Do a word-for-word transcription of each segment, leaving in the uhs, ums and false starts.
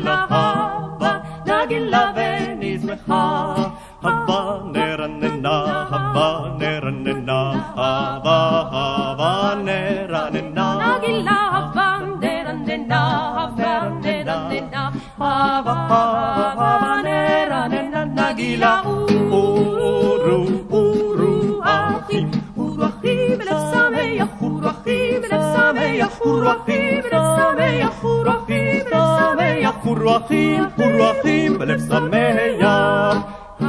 נגילה הבה, נגילה ונשמחה. הבה נרננה, הבה נרננה, הבה הבה נרננה. נגילה הבה נרננה, הבה נרננה, הבה הבה נרננה. נגילה אורו אורו אחים, אורו אחים בלב שמח, אורו אחים בלב שמח, אורו אחים בלב שמח, אורו אחים בלב שמח, אורו אחים, אורו אחים בלב שמח.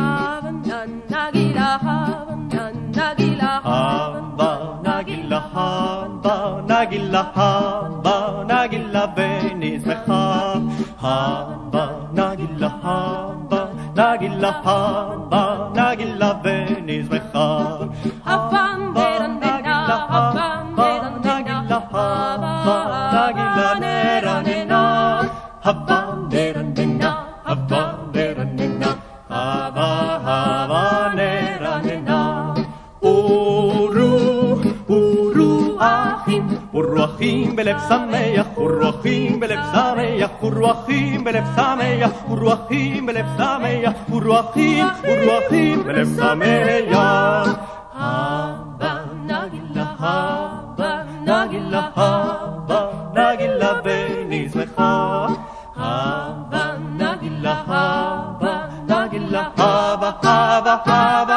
נגילה הבה, נגילה הבה, נגילה הבה, נגילה הבה, נגילה ונשמחה. הבה, נגילה הבה, נגילה הבה, נגילה ונשמחה. הבה נרננה, הבה נרננה, נגילה נרננה, הבה נרננה, הבה נרננה, הבה הבה נרננה. אורו אורו אחים, אורו אחים בלב שמח, אורו אחים בלב שמח, אורו אחים בלב שמח, אורו אחים בלב שמח, אורו אחים, אורו אחים בלב שמח. הבה נגילה הבה, נגילה הבה, נגילה ונשמחה. הבה נגילה הבה, נגילה הבה, הבה הבה